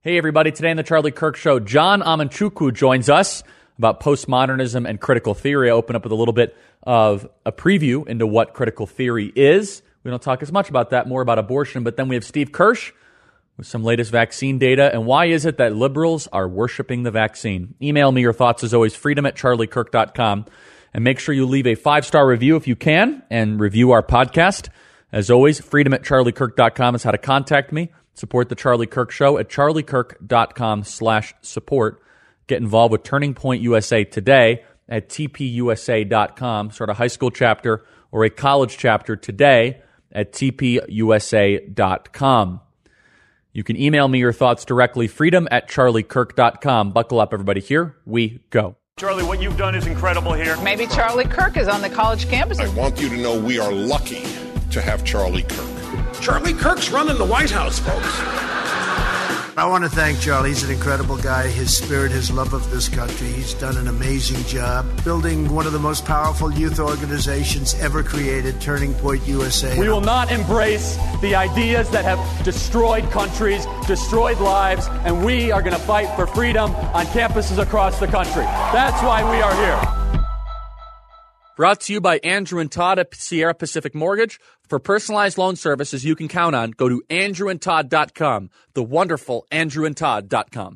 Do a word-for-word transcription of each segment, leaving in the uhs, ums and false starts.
Hey everybody, today on the Charlie Kirk Show, John Amanchukwu joins us about postmodernism and critical theory. I open up with a little bit of a preview into what critical theory is. We don't talk as much about that, more about abortion, but then we have Steve Kirsch with some latest vaccine data. And why is it that liberals are worshiping the vaccine? Email me your thoughts as always, freedom at charlie kirk dot com. And make sure you leave a five-star review if you can and review our podcast. As always, freedom at charlie kirk dot com is how to contact me. Support the Charlie Kirk Show at charlie kirk dot com slash support. Get involved with Turning Point U S A today at t p u s a dot com. Start a high school chapter or a college chapter today at t p u s a dot com. You can email me your thoughts directly, freedom at charlie kirk dot com. Buckle up, everybody. Here we go. Charlie, what you've done is incredible here. Maybe Charlie Kirk is on the college campus. I want you to know we are lucky to have Charlie Kirk. Charlie Kirk's running the White House, folks. I want to thank Charlie. He's an incredible guy. His spirit, his love of this country. He's done an amazing job building one of the most powerful youth organizations ever created, Turning Point U S A. We will not embrace the ideas that have destroyed countries, destroyed lives, and we are going to fight for freedom on campuses across the country. That's why we are here. Brought to you by Andrew and Todd at Sierra Pacific Mortgage. For personalized loan services you can count on, go to andrew and todd dot com, the wonderful andrew and todd dot com.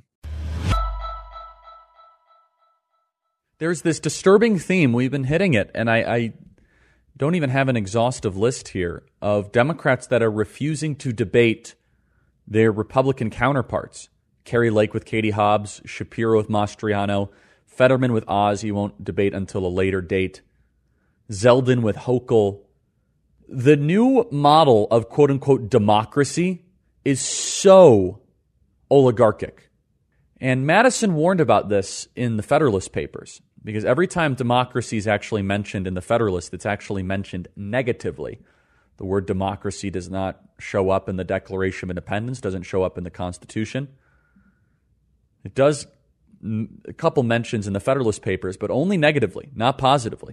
There's this disturbing theme. We've been hitting it, and I, I don't even have an exhaustive list here of Democrats that are refusing to debate their Republican counterparts. Carrie Lake with Katie Hobbs, Shapiro with Mastriano, Fetterman with Oz, he won't debate until a later date. Zeldin with Hochul. The new model of quote-unquote democracy is so oligarchic. And Madison warned about this in the Federalist Papers, because every time democracy is actually mentioned in the Federalist, it's actually mentioned negatively. The word democracy does not show up in the Declaration of Independence, doesn't show up in the Constitution. It does a couple mentions in the Federalist Papers, but only negatively, not positively.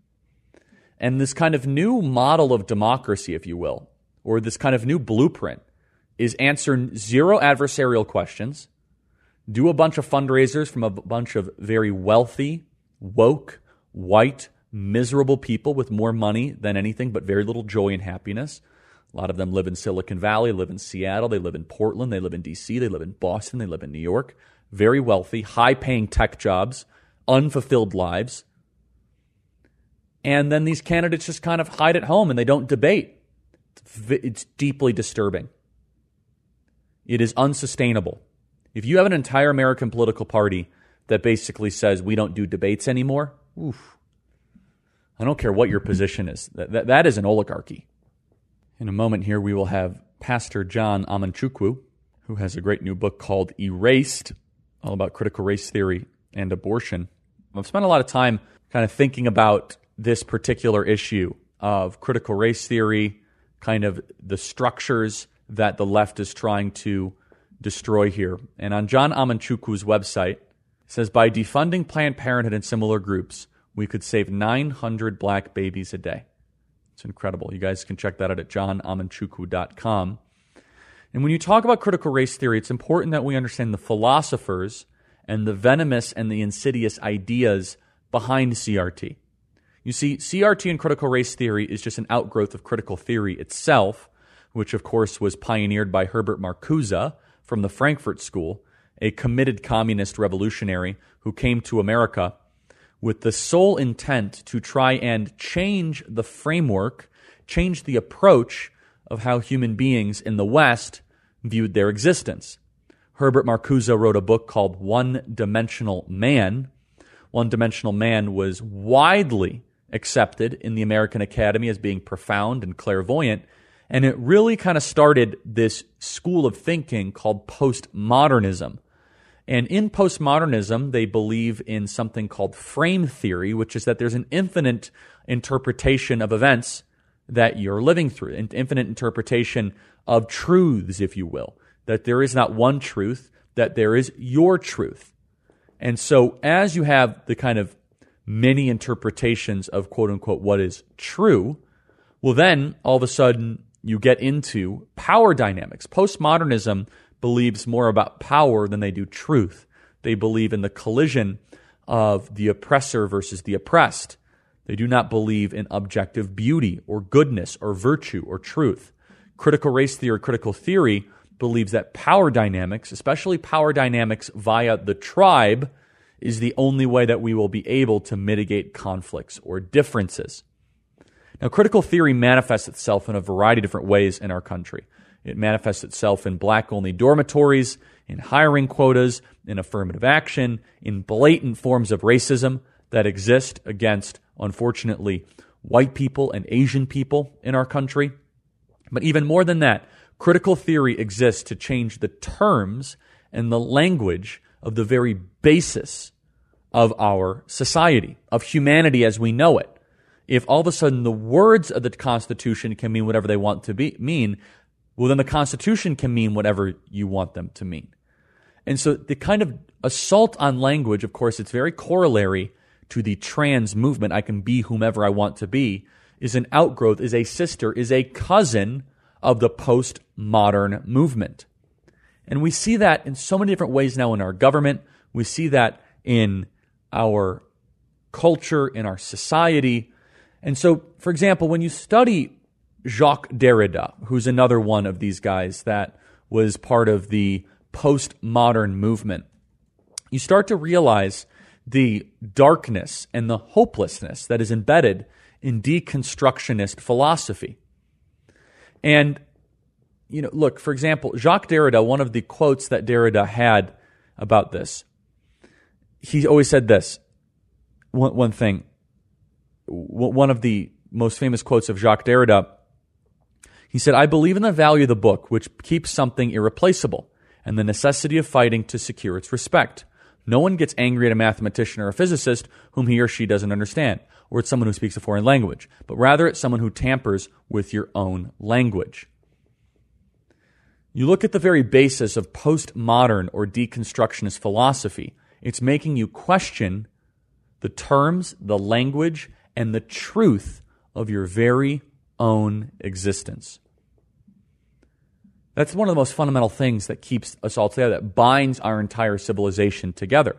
And this kind of new model of democracy, if you will, or this kind of new blueprint, is answer zero adversarial questions, do a bunch of fundraisers from a bunch of very wealthy, woke, white, miserable people with more money than anything but very little joy and happiness. A lot of them live in Silicon Valley, live in Seattle, they live in Portland, they live in D C, they live in Boston, they live in New York. Very wealthy, high-paying tech jobs, unfulfilled lives. And then these candidates just kind of hide at home and they don't debate. It's deeply disturbing. It is unsustainable. If you have an entire American political party that basically says we don't do debates anymore, oof, I don't care what your position is. That, that, that is an oligarchy. In a moment here, we will have Pastor John Amanchukwu, who has a great new book called Erased, all about critical race theory and abortion. I've spent a lot of time kind of thinking about this particular issue of critical race theory, kind of the structures that the left is trying to destroy here. And on John Amanchukwu's website, it says, by defunding Planned Parenthood and similar groups, we could save nine hundred black babies a day. It's incredible. You guys can check that out at john amanchukwu dot com. And when you talk about critical race theory, it's important that we understand the philosophers and the venomous and the insidious ideas behind C R T. You see, C R T and critical race theory is just an outgrowth of critical theory itself, which of course was pioneered by Herbert Marcuse from the Frankfurt School, a committed communist revolutionary who came to America with the sole intent to try and change the framework, change the approach of how human beings in the West viewed their existence. Herbert Marcuse wrote a book called One-Dimensional Man. One-Dimensional Man was widely accepted in the American Academy as being profound and clairvoyant, and it really kind of started this school of thinking called postmodernism. And in postmodernism, they believe in something called frame theory, which is that there's an infinite interpretation of events that you're living through, an infinite interpretation of truths, if you will, that there is not one truth, that there is your truth. And so as you have the kind of many interpretations of quote-unquote what is true, well then all of a sudden you get into power dynamics. Postmodernism believes more about power than they do truth. They believe in the collision of the oppressor versus the oppressed. They do not believe in objective beauty or goodness or virtue or truth. Critical race theory, critical theory, believes that power dynamics, especially power dynamics via the tribe, is the only way that we will be able to mitigate conflicts or differences. Now, critical theory manifests itself in a variety of different ways in our country. It manifests itself in black-only dormitories, in hiring quotas, in affirmative action, in blatant forms of racism that exist against, unfortunately, white people and Asian people in our country. But even more than that, critical theory exists to change the terms and the language of the very basis of our society, of humanity as we know it. If all of a sudden the words of the Constitution can mean whatever they want to be, mean, well, then the Constitution can mean whatever you want them to mean. And so the kind of assault on language, of course, it's very corollary to the trans movement. I can be whomever I want to be, is an outgrowth, is a sister, is a cousin of the postmodern movement. And we see that in so many different ways now in our government. We see that in our culture, in our society. And so, for example, when you study Jacques Derrida, who's another one of these guys that was part of the postmodern movement, you start to realize the darkness and the hopelessness that is embedded in deconstructionist philosophy. And, you know, look, for example, Jacques Derrida, one of the quotes that Derrida had about this, he always said this, one, one thing, one of the most famous quotes of Jacques Derrida, he said, "I believe in the value of the book, which keeps something irreplaceable, and the necessity of fighting to secure its respect. No one gets angry at a mathematician or a physicist whom he or she doesn't understand, or at someone who speaks a foreign language, but rather at someone who tampers with your own language." You look at the very basis of postmodern or deconstructionist philosophy, it's making you question the terms, the language, and the truth of your very own existence. That's one of the most fundamental things that keeps us all together, that binds our entire civilization together.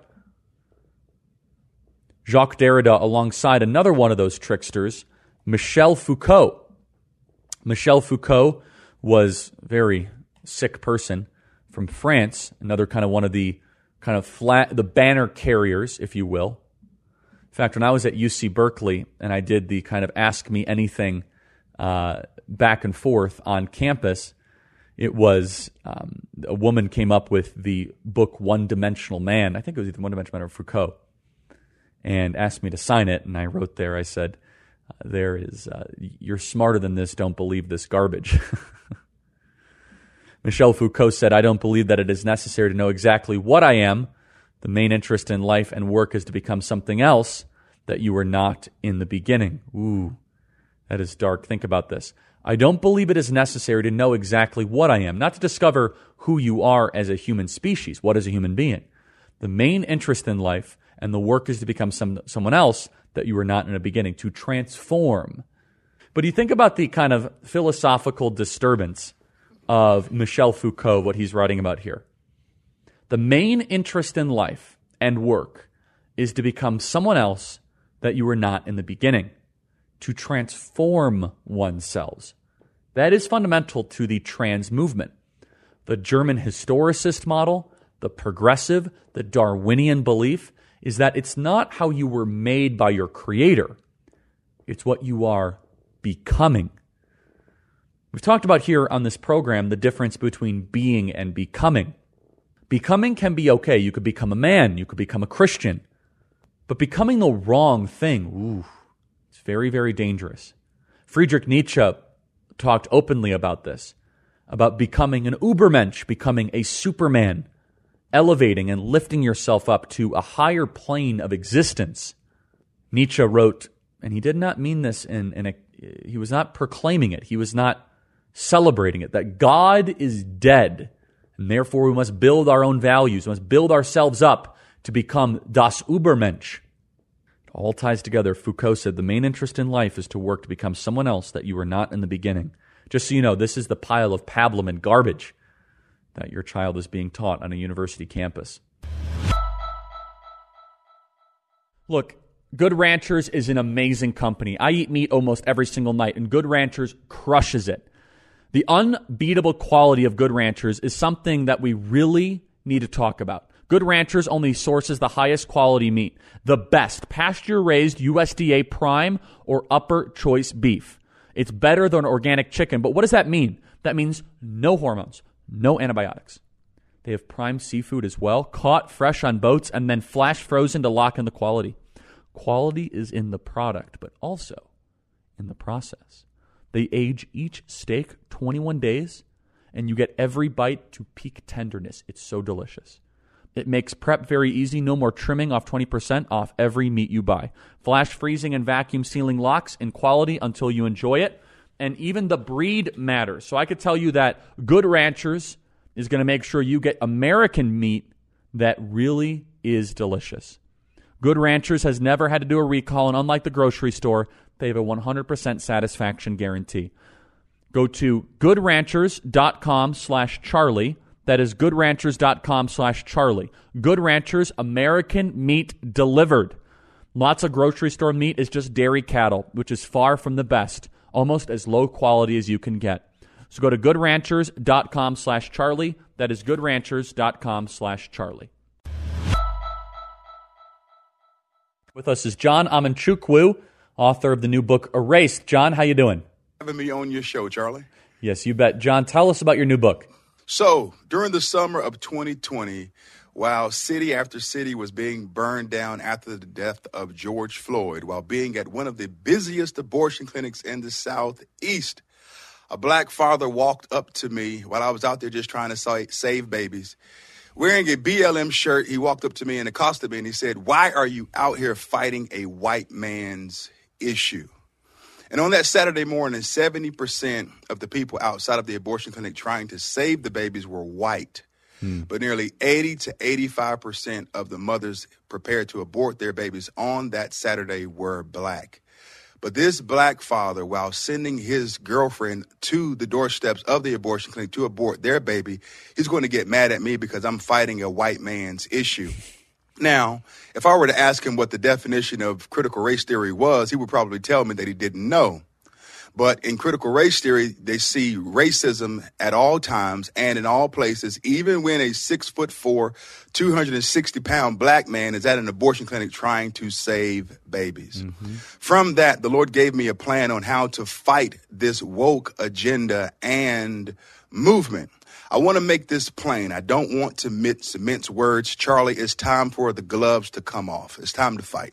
Jacques Derrida, alongside another one of those tricksters, Michel Foucault. Michel Foucault was a very sick person from France, another kind of one of the kind of flat, the banner carriers, if you will. In fact, when I was at U C Berkeley and I did the kind of Ask Me Anything uh, back and forth on campus, it was um, a woman came up with the book One Dimensional Man. I think it was either One Dimensional Man or Foucault, and asked me to sign it. And I wrote there, I said, there is, uh, you're smarter than this, don't believe this garbage. Michel Foucault said, "I don't believe that it is necessary to know exactly what I am. The main interest in life and work is to become something else that you were not in the beginning." Ooh, that is dark. Think about this. I don't believe it is necessary to know exactly what I am, not to discover who you are as a human species, what is a human being. The main interest in life and the work is to become some, someone else that you were not in the beginning, to transform. But you think about the kind of philosophical disturbance of Michel Foucault, what he's writing about here. The main interest in life and work is to become someone else that you were not in the beginning, to transform oneself. That is fundamental to the trans movement. The German historicist model, the progressive, the Darwinian belief is that it's not how you were made by your creator, it's what you are becoming. We've talked about here on this program the difference between being and becoming. Becoming can be okay. You could become a man, you could become a Christian. But becoming the wrong thing, ooh, it's very, very dangerous. Friedrich Nietzsche talked openly about this, about becoming an Übermensch, becoming a Superman, elevating and lifting yourself up to a higher plane of existence. Nietzsche wrote, and he did not mean this in, in a, he was not proclaiming it, he was not celebrating it, that God is dead, and therefore we must build our own values, we must build ourselves up to become das Übermensch. It all ties together. Foucault said the main interest in life is to work to become someone else that you were not in the beginning. Just so you know, this is the pile of pablum and garbage that your child is being taught on a university campus. Look, Good Ranchers is an amazing company. I eat meat almost every single night, and Good Ranchers crushes it. The unbeatable quality of Good Ranchers is something that we really need to talk about. Good Ranchers only sources the highest quality meat, the best pasture-raised U S D A prime or upper choice beef. It's better than organic chicken, but what does that mean? That means no hormones, no antibiotics. They have prime seafood as well, caught fresh on boats and then flash frozen to lock in the quality. Quality is in the product, but also in the process. They age each steak twenty-one days, and you get every bite to peak tenderness. It's so delicious. It makes prep very easy. No more trimming off twenty percent off every meat you buy. Flash freezing and vacuum sealing locks in quality until you enjoy it. And even the breed matters. So I could tell you that Good Ranchers is going to make sure you get American meat that really is delicious. Good Ranchers has never had to do a recall, and unlike the grocery store, they have a one hundred percent satisfaction guarantee. Go to goodranchers.com slash Charlie. That is goodranchers.com slash Charlie. Good Ranchers, American meat delivered. Lots of grocery store meat is just dairy cattle, which is far from the best, almost as low quality as you can get. So go to goodranchers.com slash Charlie. That is goodranchers.com slash Charlie. With us is John Amanchukwu, author of the new book, Erased. John, how you doing? Having me on your show, Charlie. Yes, you bet. John, tell us about your new book. So, during the summer of twenty twenty, while city after city was being burned down after the death of George Floyd, while being at one of the busiest abortion clinics in the Southeast, a black father walked up to me while I was out there just trying to sa- save babies. Wearing a B L M shirt, he walked up to me and accosted me and he said, "Why are you out here fighting a white man's issue?" And on that Saturday morning, seventy percent of the people outside of the abortion clinic trying to save the babies were white. Hmm. But nearly eighty to eighty-five percent of the mothers prepared to abort their babies on that Saturday were black. But this black father, while sending his girlfriend to the doorsteps of the abortion clinic to abort their baby, he's going to get mad at me because I'm fighting a white man's issue. Now, if I were to ask him what the definition of critical race theory was, he would probably tell me that he didn't know. But in critical race theory, they see racism at all times and in all places, even when a six foot four, two hundred sixty pound black man is at an abortion clinic trying to save babies. Mm-hmm. From that, the Lord gave me a plan on how to fight this woke agenda and movement. I want to make this plain. I don't want to mince, mince words. Charlie, it's time for the gloves to come off. It's time to fight.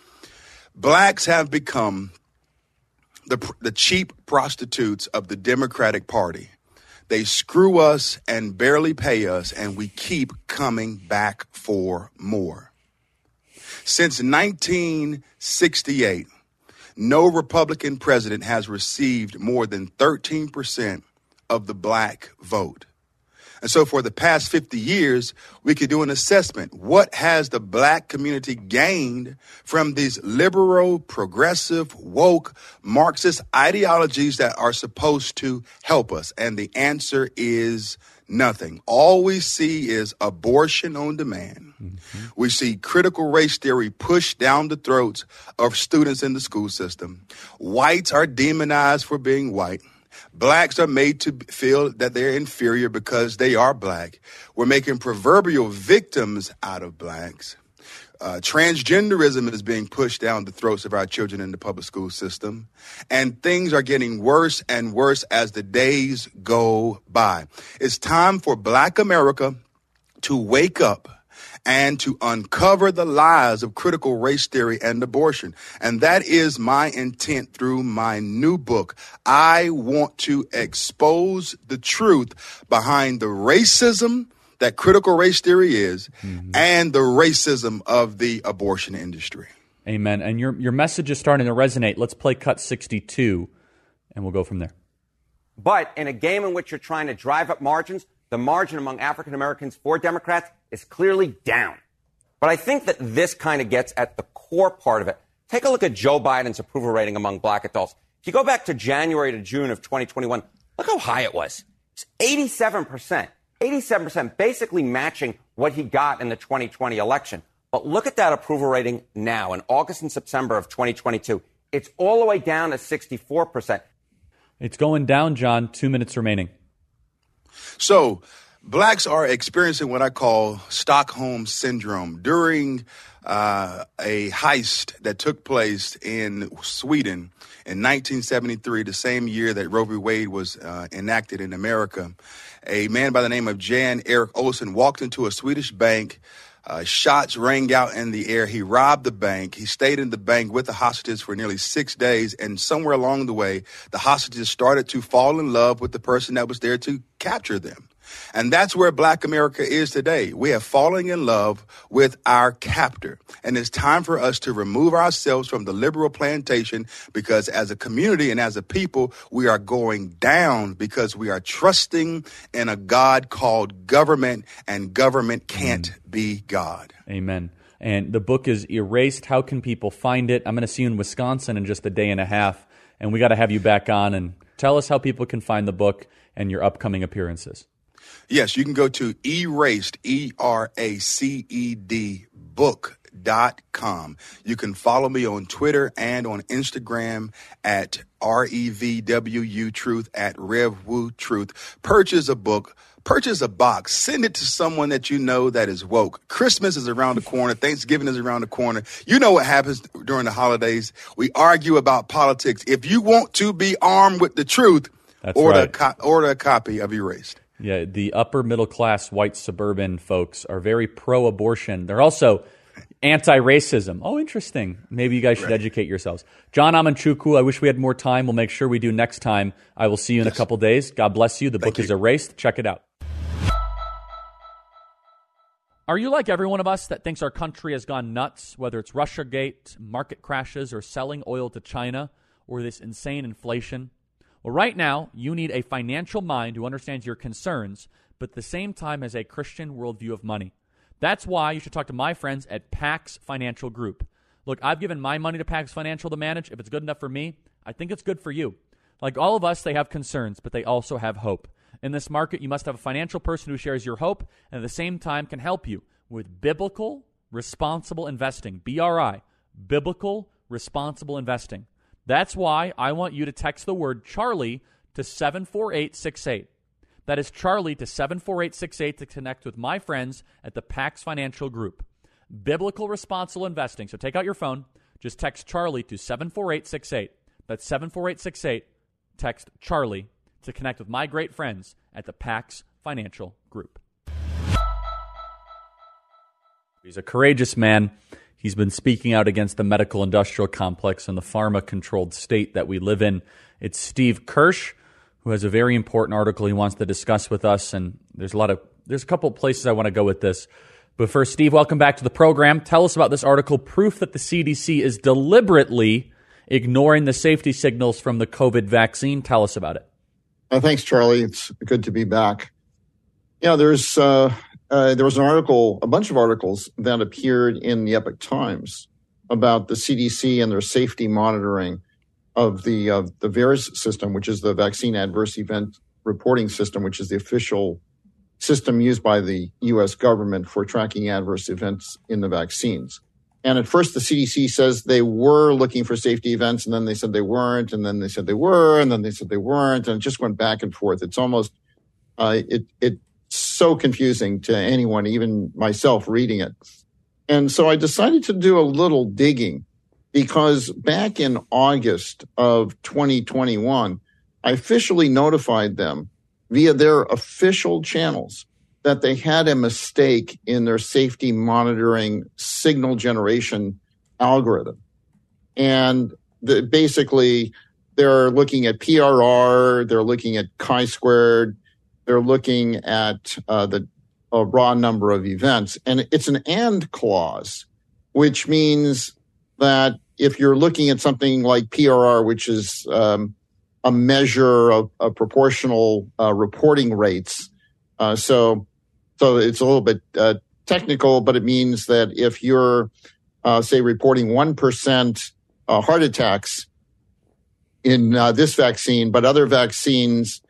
Blacks have become the, the cheap prostitutes of the Democratic Party. They screw us and barely pay us, and we keep coming back for more. Since nineteen sixty-eight, no Republican president has received more than thirteen percent of the black vote. And so for the past fifty years, we could do an assessment. What has the black community gained from these liberal, progressive, woke, Marxist ideologies that are supposed to help us? And the answer is nothing. All we see is abortion on demand. Mm-hmm. We see critical race theory pushed down the throats of students in the school system. Whites are demonized for being white. Blacks are made to feel that they're inferior because they are black. We're making proverbial victims out of blacks. Uh, transgenderism is being pushed down the throats of our children in the public school system. And things are getting worse and worse as the days go by. It's time for Black America to wake up and to uncover the lies of critical race theory and abortion. And that is my intent through my new book. I want to expose the truth behind the racism that critical race theory is, mm-hmm. and the racism of the abortion industry. Amen. And your your message is starting to resonate. Let's play cut sixty-two, and we'll go from there. But in a game in which you're trying to drive up margins, the margin among African Americans for Democrats is clearly down. But I think that this kind of gets at the core part of it. Take a look at Joe Biden's approval rating among black adults. If you go back to January to June of twenty twenty-one, look how high it was. It's eighty-seven percent. eighty-seven percent, basically matching what he got in the twenty twenty election. But look at that approval rating now in August and September of twenty twenty-two. It's all the way down to sixty-four percent. It's going down, John. Two minutes remaining. So blacks are experiencing what I call Stockholm Syndrome. During uh, a heist that took place in Sweden in nineteen seventy-three, the same year that Roe v. Wade was uh, enacted in America, a man by the name of Jan Erik Olsson walked into a Swedish bank. Uh, shots rang out in the air. He robbed the bank. He stayed in the bank with the hostages for nearly six days. And somewhere along the way, the hostages started to fall in love with the person that was there to capture them. And that's where Black America is today. We are falling in love with our captor. And it's time for us to remove ourselves from the liberal plantation, because as a community and as a people, we are going down because we are trusting in a God called government, and government can't mm. be God. Amen. And the book is Erased. How can people find it? I'm going to see you in Wisconsin in just a day and a half, and we got to have you back on and tell us how people can find the book and your upcoming appearances. Yes, you can go to Erased, E R A C E D, book dot com. You can follow me on Twitter and on Instagram at R E V W U Truth, at Rev Wu Truth. Purchase a book. Purchase a box. Send it to someone that you know that is woke. Christmas is around the corner. Thanksgiving is around the corner. You know what happens during the holidays. We argue about politics. If you want to be armed with the truth, That's order, right. a co- order a copy of Erased. Yeah, the upper middle class white suburban folks are very pro-abortion. They're also anti-racism. Oh, interesting. Maybe you guys should right. educate yourselves. John Amanchukwu, I wish we had more time. We'll make sure we do next time. I will see you in yes. a couple days. God bless you. The Thank book you. is Erased. Check it out. Are you like every one of us that thinks our country has gone nuts, whether it's Russiagate, market crashes, or selling oil to China, or this insane inflation? Well, right now, you need a financial mind who understands your concerns, but at the same time has a Christian worldview of money. That's why you should talk to my friends at Pax Financial Group. Look, I've given my money to Pax Financial to manage. If it's good enough for me, I think it's good for you. Like all of us, they have concerns, but they also have hope. In this market, you must have a financial person who shares your hope and at the same time can help you with biblical, responsible investing, B R I, biblical, responsible investing. That's why I want you to text the word Charlie to seven four eight six eight. That is Charlie to seven four eight six eight to connect with my friends at the Pax Financial Group. Biblical responsible investing. So take out your phone. Just text Charlie to seven four eight six eight. That's seven four eight six eight. Text Charlie to connect with my great friends at the Pax Financial Group. He's a courageous man. He's been speaking out against the medical industrial complex and the pharma-controlled state that we live in. It's Steve Kirsch, who has a very important article he wants to discuss with us. And there's a lot of there's a couple of places I want to go with this. But first, Steve, welcome back to the program. Tell us about this article, Proof that the C D C is deliberately ignoring the safety signals from the COVID vaccine. Tell us about it. Uh, thanks, Charlie. It's good to be back. Yeah, there's... Uh... Uh, there was an article, a bunch of articles that appeared in the Epoch Times about the C D C and their safety monitoring of the uh, the VAERS system, which is the Vaccine Adverse Event Reporting System, which is the official system used by the U S government for tracking adverse events in the vaccines. And at first, the C D C says they were looking for safety events, and then they said they weren't, and then they said they were, and then they said they weren't, and it just went back and forth. It's almost uh, it it. so confusing to anyone, even myself reading it. And so I decided to do a little digging, because back in August of twenty twenty-one, I officially notified them via their official channels that they had a mistake in their safety monitoring signal generation algorithm. And the, basically, they're looking at P R R, they're looking at chi-squared, they're looking at uh, the a raw number of events. And it's an and clause, which means that if you're looking at something like P R R, which is um, a measure of, of proportional uh, reporting rates, uh, so so it's a little bit uh, technical, but it means that if you're, uh, say, reporting one percent uh, heart attacks in uh, this vaccine, but other vaccines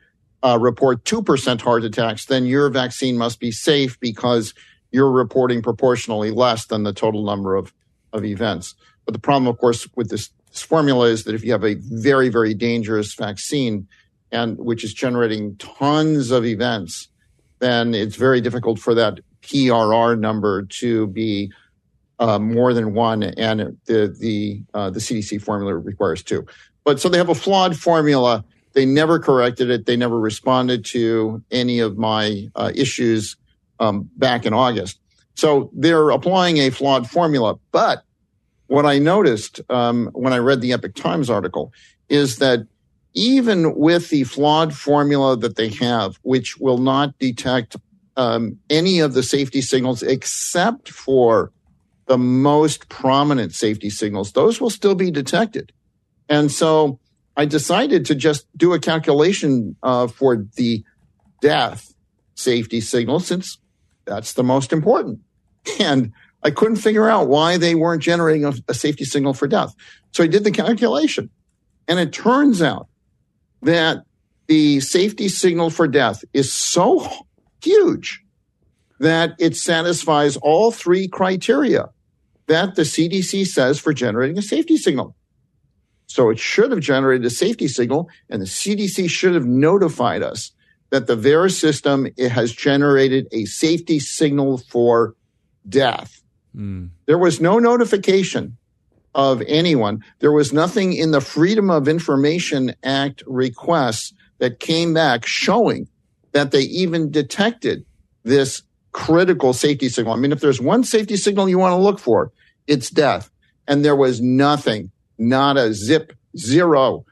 uh, report two percent heart attacks, then your vaccine must be safe because you're reporting proportionally less than the total number of, of events. But the problem, of course, with this, this formula is that if you have a very, very dangerous vaccine, and which is generating tons of events, then it's very difficult for that P R R number to be uh, more than one, and the the uh, the C D C formula requires two. But so they have a flawed formula. They never corrected it. They never responded to any of my uh, issues um, back in August. So they're applying a flawed formula. But what I noticed um, when I read the Epoch Times article is that even with the flawed formula that they have, which will not detect um, any of the safety signals except for the most prominent safety signals, those will still be detected. And so I decided to just do a calculation uh, for the death safety signal, since that's the most important. And I couldn't figure out why they weren't generating a, a safety signal for death. So I did the calculation, and it turns out that the safety signal for death is so huge that it satisfies all three criteria that the C D C says for generating a safety signal. So it should have generated a safety signal, and the C D C should have notified us that the V A E R S system it has generated a safety signal for death. Mm. There was no notification of anyone. There was nothing in the Freedom of Information Act requests that came back showing that they even detected this critical safety signal. I mean, if there's one safety signal you want to look for, it's death. And there was nothing, not a zip, zero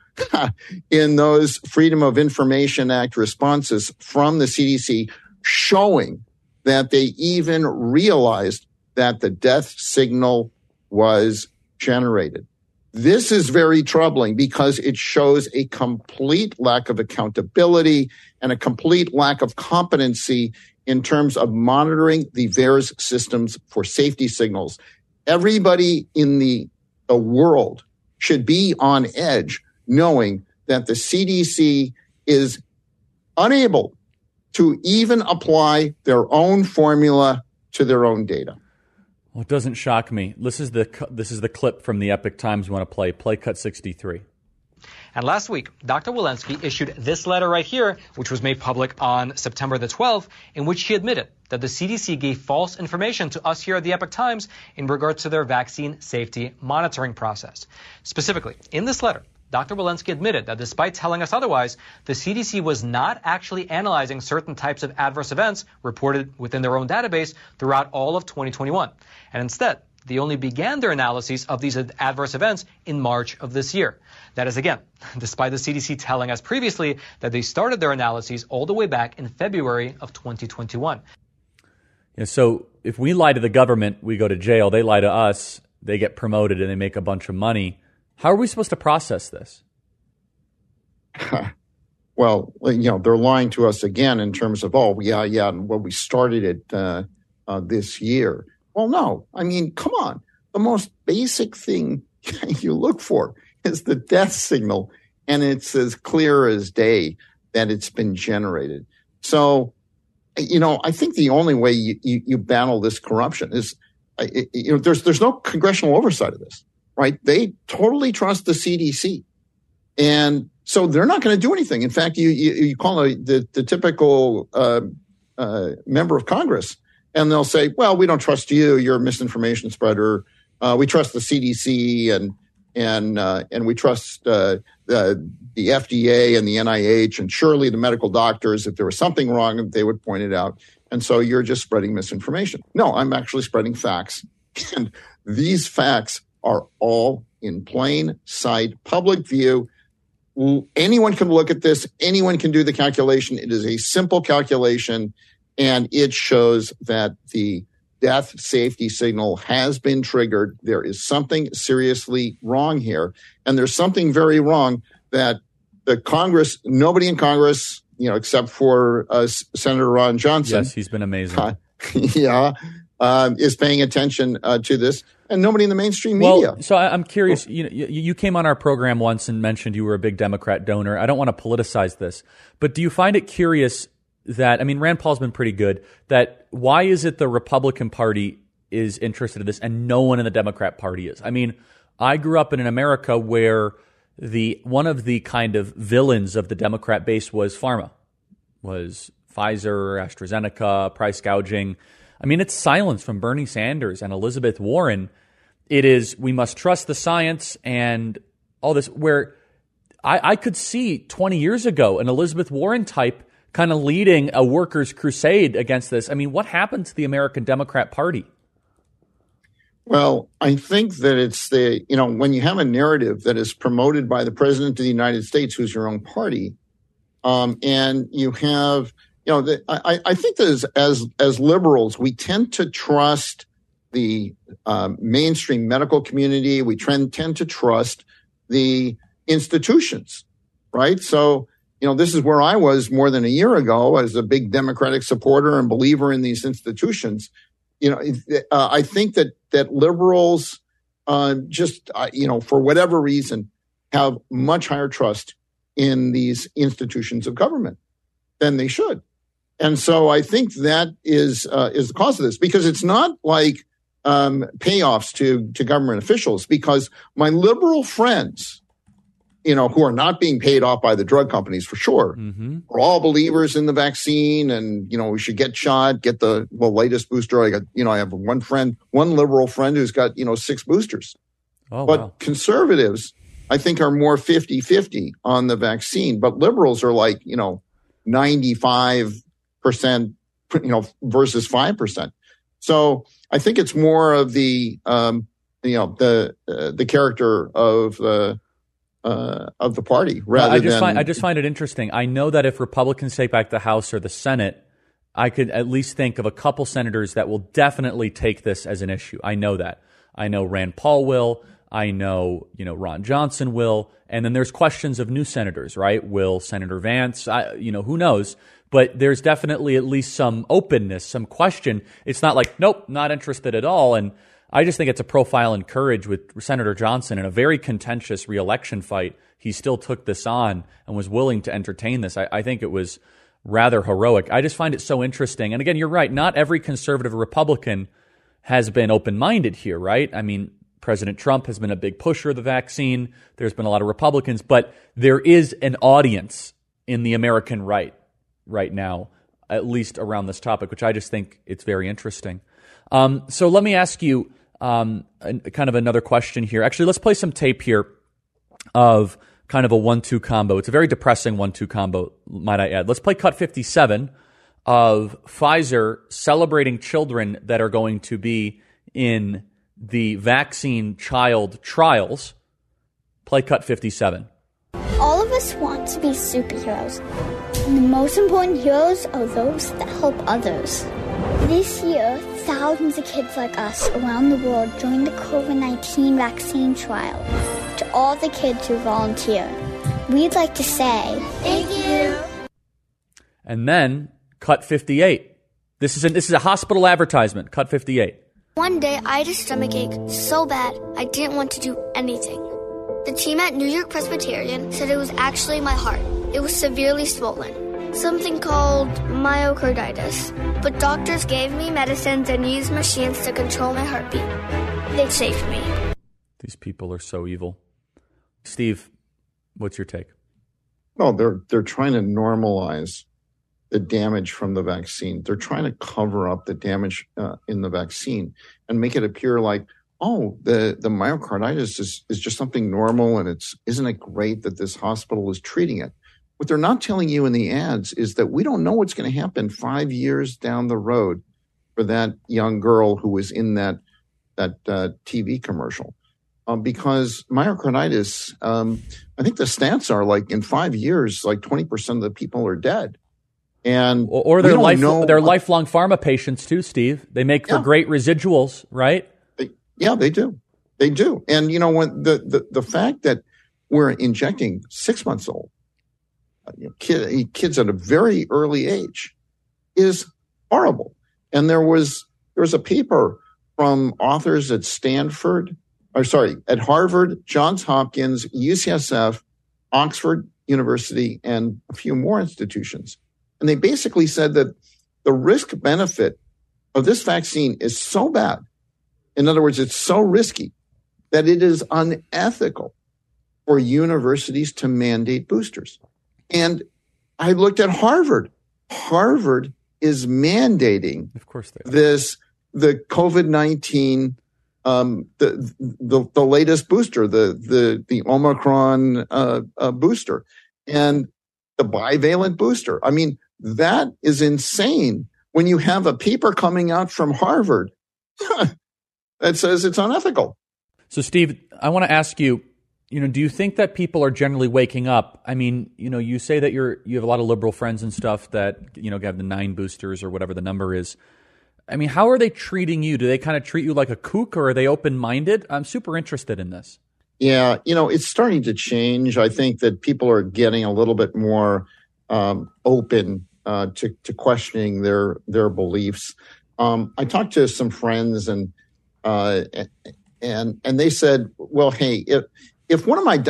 in those Freedom of Information Act responses from the C D C showing that they even realized that the death signal was generated. This is very troubling because it shows a complete lack of accountability and a complete lack of competency in terms of monitoring the V A E R S systems for safety signals. Everybody in the, the world should be on edge knowing that the C D C is unable to even apply their own formula to their own data. Well, it doesn't shock me. This is the this is the clip from the Epoch Times we want to play. Play cut sixty-three. And last week, Doctor Walensky issued this letter right here, which was made public on September the twelfth, in which he admitted that the C D C gave false information to us here at the Epoch Times in regards to their vaccine safety monitoring process. Specifically, in this letter, Doctor Walensky admitted that despite telling us otherwise, the C D C was not actually analyzing certain types of adverse events reported within their own database throughout all of twenty twenty-one. And instead, they only began their analyses of these adverse events in March of this year. That is, again, despite the C D C telling us previously that they started their analyses all the way back in February of twenty twenty-one. Yeah, so if we lie to the government, we go to jail. They lie to us, they get promoted, and they make a bunch of money. How are we supposed to process this? Well, you know, they're lying to us again in terms of, oh, yeah, yeah, well, we started it uh, uh, this year. Well, no. I mean, come on. The most basic thing you look for is the death signal, and it's as clear as day that it's been generated. So, you know, I think the only way you, you, you battle this corruption is, you know, there's there's no congressional oversight of this. Right? They totally trust the C D C. And so they're not going to do anything. In fact, you you, you call a, the, the typical uh, uh, member of Congress, and they'll say, well, we don't trust you. You're a misinformation spreader. Uh, we trust the C D C, and and uh, and we trust uh, the, the F D A and the N I H, and surely the medical doctors. If there was something wrong, they would point it out. And so you're just spreading misinformation. No, I'm actually spreading facts. And these facts are all in plain sight, public view. Anyone can look at this. Anyone can do the calculation. It is a simple calculation, and it shows that the death safety signal has been triggered. There is something seriously wrong here, and there's something very wrong that the Congress, nobody in Congress, you know, except for uh, Senator Ron Johnson. Yes, he's been amazing. Uh, yeah, uh, is paying attention uh, to this, and nobody in the mainstream well, media. So I, I'm curious. You know, you, you came on our program once and mentioned you were a big Democrat donor. I don't want to politicize this, but do you find it curious that, I mean, Rand Paul's been pretty good, that why is it the Republican Party is interested in this and no one in the Democrat Party is? I mean, I grew up in an America where the one of the kind of villains of the Democrat base was pharma, was Pfizer, AstraZeneca, price gouging. I mean, it's silence from Bernie Sanders and Elizabeth Warren. It is, we must trust the science and all this, where I, I could see twenty years ago an Elizabeth Warren type kind of leading a workers' crusade against this. I mean, what happened to the American Democrat Party? Well, I think that it's the, you know, when you have a narrative that is promoted by the president of the United States, who's your own party, um, and you have, you know, the, I, I think that as, as, as liberals, we tend to trust the um, mainstream medical community. We trend, tend to trust the institutions, right? So, you know, this is where I was more than a year ago as a big Democratic supporter and believer in these institutions. You know, uh, I think that that liberals uh, just, uh, you know, for whatever reason, have much higher trust in these institutions of government than they should. And so I think that is uh, is the cause of this, because it's not like um, payoffs to, to government officials, because my liberal friends, you know, who are not being paid off by the drug companies for sure, mm-hmm. are all believers in the vaccine, and, you know, we should get shot, get the well, latest booster. I got, you know, I have one friend, one liberal friend who's got, you know, six boosters. Oh, but wow. Conservatives, I think, are more fifty-fifty on the vaccine, but liberals are like, you know, ninety-five percent, you know, versus five percent. So I think it's more of the, um, you know, the, uh, the character of the, Uh, of the party, rather I just than find, I just find it interesting. I know that if Republicans take back the House or the Senate, I could at least think of a couple senators that will definitely take this as an issue. I know that. I know Rand Paul will. I know, you know, Ron Johnson will. And then there's questions of new senators, right? Will Senator Vance? I, you know, who knows? But there's definitely at least some openness, some question. It's not like, nope, not interested at all. And I just think it's a profile in courage with Senator Johnson in a very contentious reelection fight. He still took this on and was willing to entertain this. I, I think it was rather heroic. I just find it so interesting. And again, you're right. Not every conservative Republican has been open-minded here, right? I mean, President Trump has been a big pusher of the vaccine. There's been a lot of Republicans, but there is an audience in the American right right now, at least around this topic, which I just think it's very interesting. Um, so let me ask you, Um, kind of another question here. Actually, let's play some tape here of kind of a one two combo. It's a very depressing one two combo, might I add. Let's play cut fifty-seven of Pfizer celebrating children that are going to be in the vaccine child trials. Play cut fifty-seven. All of us want to be superheroes. And the most important heroes are those that help others. This year, thousands of kids like us around the world joined the COVID nineteen vaccine trial. To all the kids who volunteered, we'd like to say, thank you. And then, cut fifty-eight. This is a, this is a hospital advertisement, cut fifty-eight. One day, I had a stomach ache so bad, I didn't want to do anything. The team at New York Presbyterian said it was actually my heart. It was severely swollen. Something called myocarditis. But doctors gave me medicines and used machines to control my heartbeat. They saved me. These people are so evil. Steve, what's your take? No, they're they're trying to normalize the damage from the vaccine. They're trying to cover up the damage uh, in the vaccine and make it appear like, oh, the, the myocarditis is, is just something normal, and it's isn't it great that this hospital is treating it? What they're not telling you in the ads is that we don't know what's going to happen five years down the road for that young girl who was in that that uh, T V commercial. Um, because myocarditis, um, I think the stats are like in five years, like twenty percent of the people are dead. And or, or they're, life, they're lifelong pharma patients too, Steve. They make for yeah. great residuals, right? They, yeah, they do. They do. And, you know, when the, the, the fact that we're injecting six months old, You know, kid, kids at a very early age is horrible. And there was there was a paper from authors at Stanford, or sorry, at Harvard, Johns Hopkins, U C S F, Oxford University, and a few more institutions. And they basically said that the risk benefit of this vaccine is so bad. In other words, it's so risky that it is unethical for universities to mandate boosters. And I looked at Harvard. Harvard is mandating of course they are. this, the COVID nineteen, um, the, the the latest booster, the the the Omicron uh, uh, booster, and the bivalent booster. I mean, that is insane. When you have a paper coming out from Harvard that says it's unethical. So, Steve, I want to ask you, you know, do you think that people are generally waking up? I mean, you know, you say that you're you have a lot of liberal friends and stuff that, you know, have the nine boosters or whatever the number is. I mean, how are they treating you? Do they kind of treat you like a kook, or are they open-minded? I'm super interested in this. Yeah, you know, it's starting to change. I think that people are getting a little bit more um, open uh, to, to questioning their their beliefs. Um, I talked to some friends, and uh, and and they said, "Well, hey, if if one of my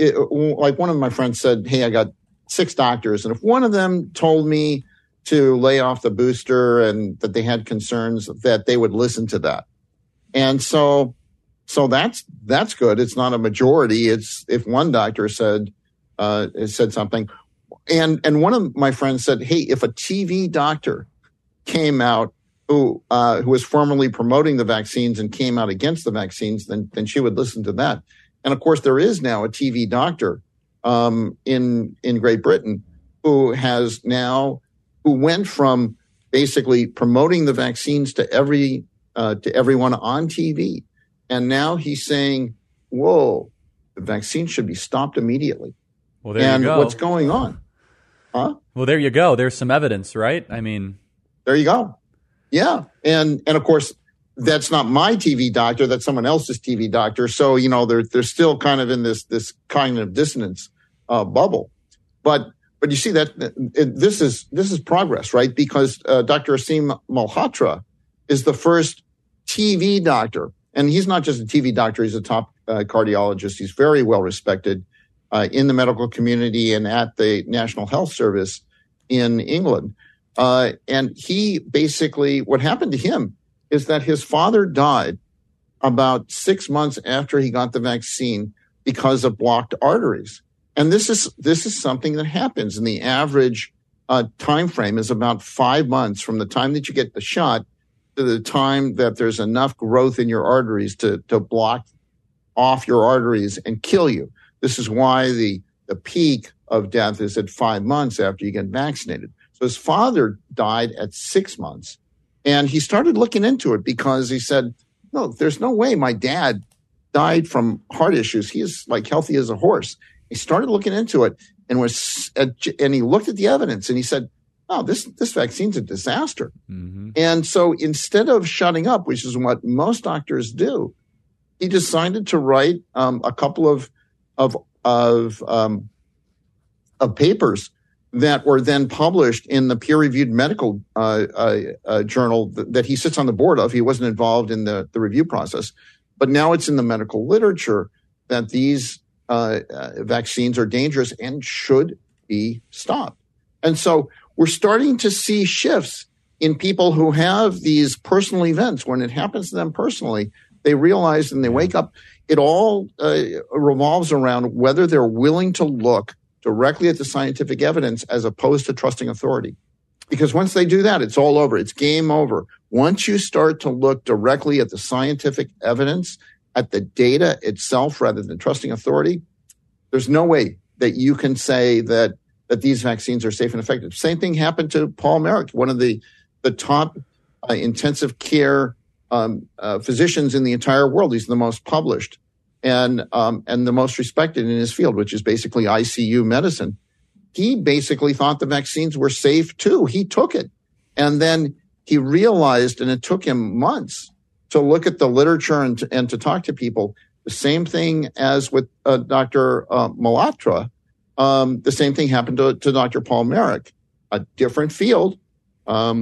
like one of my friends said, hey, I got six doctors, and if one of them told me to lay off the booster and that they had concerns, that they would listen to that." And so, so that's that's good. It's not a majority. It's if one doctor said uh, said something. And and one of my friends said, hey, if a T V doctor came out who uh, who was formerly promoting the vaccines and came out against the vaccines, then then she would listen to that. And of course, there is now a T V doctor um, in in Great Britain who has now who went from basically promoting the vaccines to every uh, to everyone on T V, and now he's saying, "Whoa, the vaccine should be stopped immediately." Well, there and you go. What's going on? Huh? Well, there you go. There's some evidence, right? I mean, there you go. Yeah, and and of course, that's not my T V doctor. That's someone else's T V doctor. So you know, they're they're still kind of in this this cognitive dissonance uh, bubble. But but you see that it, this is this is progress, right? Because uh, Doctor Aseem Malhotra is the first T V doctor, and he's not just a T V doctor. He's a top uh, cardiologist. He's very well respected uh, in the medical community and at the National Health Service in England. Uh, and he basically, what happened to him is that his father died about six months after he got the vaccine because of blocked arteries. And this is this is something that happens. And the average uh, time frame is about five months from the time that you get the shot to the time that there's enough growth in your arteries to, to block off your arteries and kill you. This is why the, the peak of death is at five months after you get vaccinated. So his father died at six months. And he started looking into it because he said, no, there's no way my dad died from heart issues. He is like healthy as a horse. He started looking into it and was, and he looked at the evidence and he said, oh, this, this vaccine's a disaster. Mm-hmm. And so instead of shutting up, which is what most doctors do, he decided to write um, a couple of, of, of, um, of papers that were then published in the peer-reviewed medical uh, uh, uh, journal th- that he sits on the board of. He wasn't involved in the, the review process, but now it's in the medical literature that these uh, uh, vaccines are dangerous and should be stopped. And so we're starting to see shifts in people who have these personal events. When it happens to them personally, they realize and they wake up. It all uh, revolves around whether they're willing to look directly at the scientific evidence as opposed to trusting authority. Because once they do that, it's all over. It's game over. Once you start to look directly at the scientific evidence, at the data itself, rather than trusting authority, there's no way that you can say that, that these vaccines are safe and effective. Same thing happened to Paul Marik, one of the, the top uh, intensive care um, uh, physicians in the entire world. He's the most published and um, and the most respected in his field, which is basically I C U medicine. He basically thought the vaccines were safe too. He took it. And then he realized, and it took him months to look at the literature and to, and to talk to people. The same thing as with uh, Doctor Uh, Malhotra. Um, the same thing happened to, to Doctor Paul Marik, a different field. Um,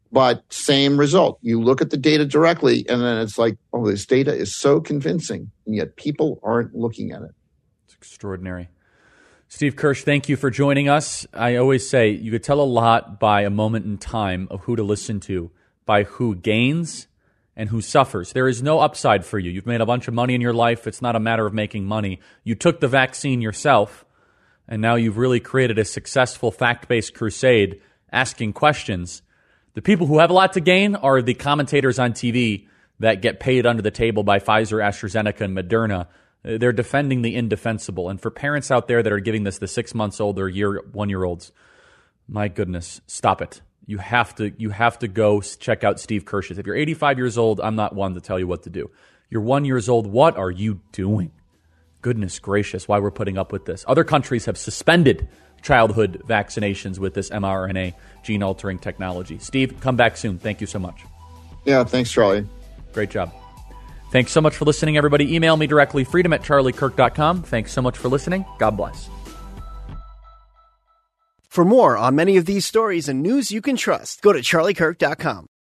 but same result. You look at the data directly, and then it's like, oh, this data is so convincing, and yet people aren't looking at it. It's extraordinary. Steve Kirsch, thank you for joining us. I always say you could tell a lot by a moment in time of who to listen to, by who gains and who suffers. There is no upside for you. You've made a bunch of money in your life. It's not a matter of making money. You took the vaccine yourself, and now you've really created a successful fact-based crusade asking questions. The people who have a lot to gain are the commentators on T V that get paid under the table by Pfizer, AstraZeneca, and Moderna. They're defending the indefensible. And for parents out there that are giving this to six months old or year one-year-olds, my goodness, stop it. You have to you have to go check out Steve Kirsch's. If you're eighty-five years old, I'm not one to tell you what to do. You're one years old. What are you doing? Goodness gracious, why we're putting up with this. Other countries have suspended childhood vaccinations with this mRNA gene-altering technology. Steve, come back soon. Thank you so much. Yeah, thanks, Charlie. Great job. Thanks so much for listening, everybody. Email me directly, freedom at charlie kirk dot com. Thanks so much for listening. God bless. For more on many of these stories and news you can trust, go to charlie kirk dot com.